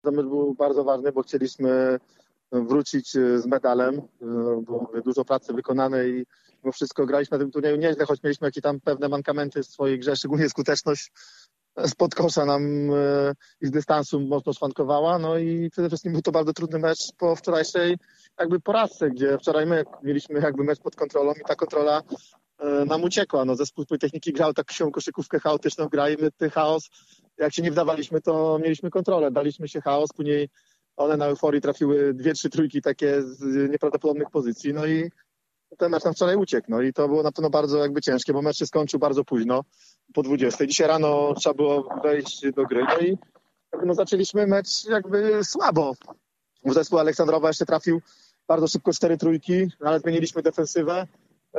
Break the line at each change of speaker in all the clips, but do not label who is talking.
Ten mecz był bardzo ważny, bo chcieliśmy wrócić z medalem. Było dużo pracy wykonanej i mimo wszystko graliśmy na tym turnieju nieźle, choć mieliśmy jakieś tam pewne mankamenty w swojej grze, szczególnie skuteczność spod kosza nam i z dystansu mocno szwankowała. No i przede wszystkim był to bardzo trudny mecz po wczorajszej jakby porażce, gdzie wczoraj my mieliśmy jakby mecz pod kontrolą i ta kontrola nam uciekła. No, zespół techniki grał taką koszykówkę chaotyczną, graliśmy ten chaos. Jak się nie wdawaliśmy, to mieliśmy kontrolę. Daliśmy się chaos, później one na euforii trafiły 2-3 trójki takie z nieprawdopodobnych pozycji. No i ten mecz nam wczoraj uciekł. No i to było na pewno bardzo jakby ciężkie, bo mecz się skończył bardzo późno, po 20. Dzisiaj rano trzeba było wejść do gry. No i no, zaczęliśmy mecz jakby słabo. Zespół Aleksandrowa jeszcze trafił bardzo szybko 4 trójki, ale zmieniliśmy defensywę.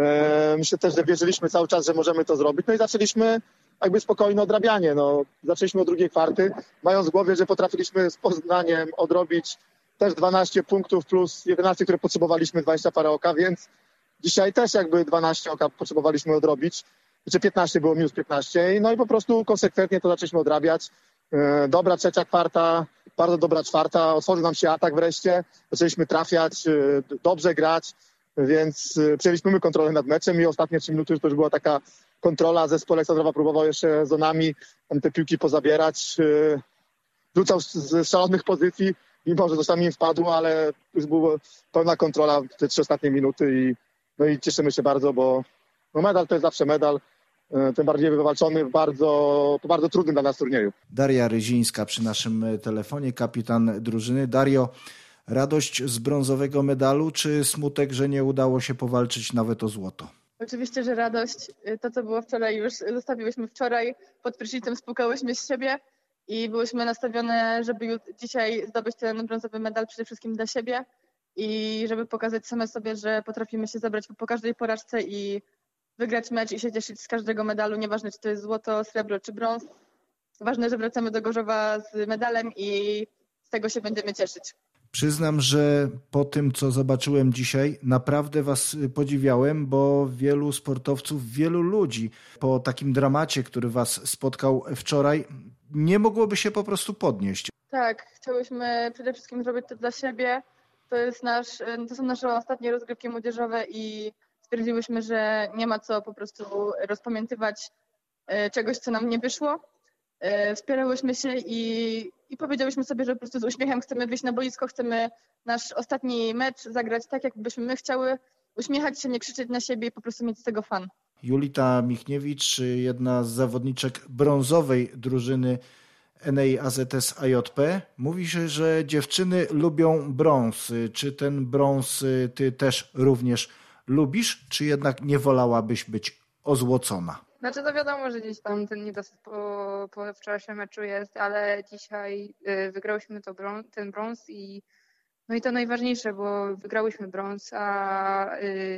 Myślę też, że wierzyliśmy cały czas, że możemy to zrobić. No i zaczęliśmy jakby spokojne odrabianie. No, zaczęliśmy od drugiej kwarty, mając w głowie, że potrafiliśmy z Poznaniem odrobić też 12 punktów plus 11, które potrzebowaliśmy, 20 parę oka, więc dzisiaj też jakby 12 oka potrzebowaliśmy odrobić. Czy 15 było minus 15. No i po prostu konsekwentnie to zaczęliśmy odrabiać. Dobra trzecia kwarta, bardzo dobra czwarta. Otworzył nam się atak wreszcie. Zaczęliśmy trafiać, dobrze grać, więc przejęliśmy my kontrolę nad meczem i ostatnie 3 minuty to już była taka kontrola. Zespół Aleksandrowa próbował jeszcze zonami te piłki pozabierać. Rzucał z szalonych pozycji, mimo że czasami im wpadło, ale już była pełna kontrola w te 3 ostatnie minuty i cieszymy się bardzo, bo no medal to jest zawsze medal, tym bardziej wywalczony po bardzo trudnym dla nas turnieju.
Daria Ryzińska przy naszym telefonie, kapitan drużyny. Dario, radość z brązowego medalu, czy smutek, że nie udało się powalczyć nawet o złoto?
Oczywiście, że radość. To, co było wczoraj, już zostawiłyśmy wczoraj. Pod prysznicem spukałyśmy z siebie i byłyśmy nastawione, żeby dzisiaj zdobyć ten brązowy medal przede wszystkim dla siebie i żeby pokazać same sobie, że potrafimy się zabrać po każdej porażce i wygrać mecz i się cieszyć z każdego medalu, nieważne czy to jest złoto, srebro czy brąz. Ważne, że wracamy do Gorzowa z medalem i z tego się będziemy cieszyć.
Przyznam, że po tym, co zobaczyłem dzisiaj, naprawdę was podziwiałem, bo wielu sportowców, wielu ludzi po takim dramacie, który was spotkał wczoraj, nie mogłoby się po prostu podnieść.
Tak, chciałyśmy przede wszystkim zrobić to dla siebie. To są nasze ostatnie rozgrywki młodzieżowe i stwierdziłyśmy, że nie ma co po prostu rozpamiętywać czegoś, co nam nie wyszło. Wspierałyśmy się i powiedziałyśmy sobie, że po prostu z uśmiechem chcemy wyjść na boisko, chcemy nasz ostatni mecz zagrać tak, jakbyśmy my chciały, uśmiechać się, nie krzyczeć na siebie i po prostu mieć z tego fan.
Julita Michniewicz, jedna z zawodniczek brązowej drużyny NEI AZS AJP, mówi się, że dziewczyny lubią brąz. Czy ten brąz ty też również lubisz, czy jednak nie wolałabyś być ozłocona?
Znaczy to wiadomo, że gdzieś tam ten niedosyt po wczorajszym meczu jest, ale dzisiaj wygrałyśmy ten brąz i no i to najważniejsze, bo wygrałyśmy brąz, a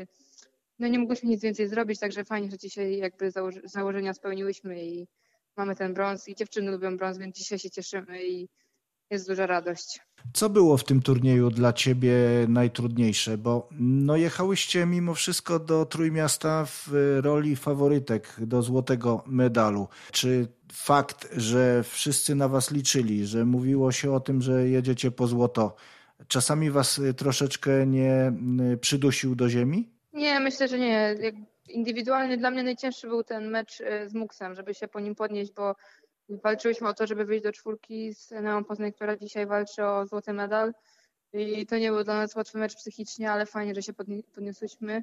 no nie mogłyśmy nic więcej zrobić, także fajnie, że dzisiaj jakby założenia spełniłyśmy i mamy ten brąz i dziewczyny lubią brąz, więc dzisiaj się cieszymy i jest duża radość.
Co było w tym turnieju dla ciebie najtrudniejsze? Bo no jechałyście mimo wszystko do Trójmiasta w roli faworytek do złotego medalu. Czy fakt, że wszyscy na was liczyli, że mówiło się o tym, że jedziecie po złoto, czasami was troszeczkę nie przydusił do ziemi?
Nie, myślę, że nie. Indywidualnie dla mnie najcięższy był ten mecz z Muksem, żeby się po nim podnieść, bo walczyłyśmy o to, żeby wyjść do czwórki z Eneą Poznań, która dzisiaj walczy o złoty medal. I to nie był dla nas łatwy mecz psychicznie, ale fajnie, że się podniosłyśmy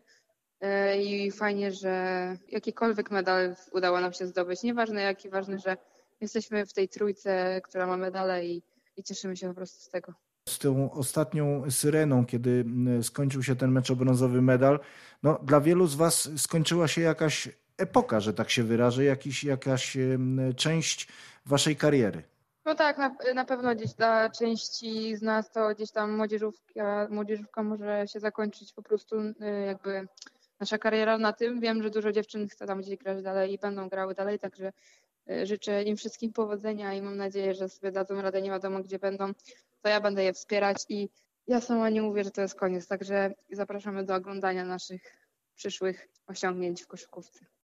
i fajnie, że jakikolwiek medal udało nam się zdobyć. Nieważne jaki, ważne, że jesteśmy w tej trójce, która ma medale i cieszymy się po prostu z tego.
Z tą ostatnią syreną, kiedy skończył się ten mecz o brązowy medal, no dla wielu z was skończyła się jakaś epoka, że tak się wyrażę, jakaś część waszej kariery.
No tak, na pewno gdzieś dla części z nas to gdzieś tam młodzieżówka może się zakończyć po prostu jakby nasza kariera na tym. Wiem, że dużo dziewczyn chce tam gdzieś grać dalej i będą grały dalej, także życzę im wszystkim powodzenia i mam nadzieję, że sobie dadzą radę, nie wiadomo gdzie będą, to ja będę je wspierać i ja sama nie mówię, że to jest koniec, także zapraszamy do oglądania naszych przyszłych osiągnięć w koszykówce.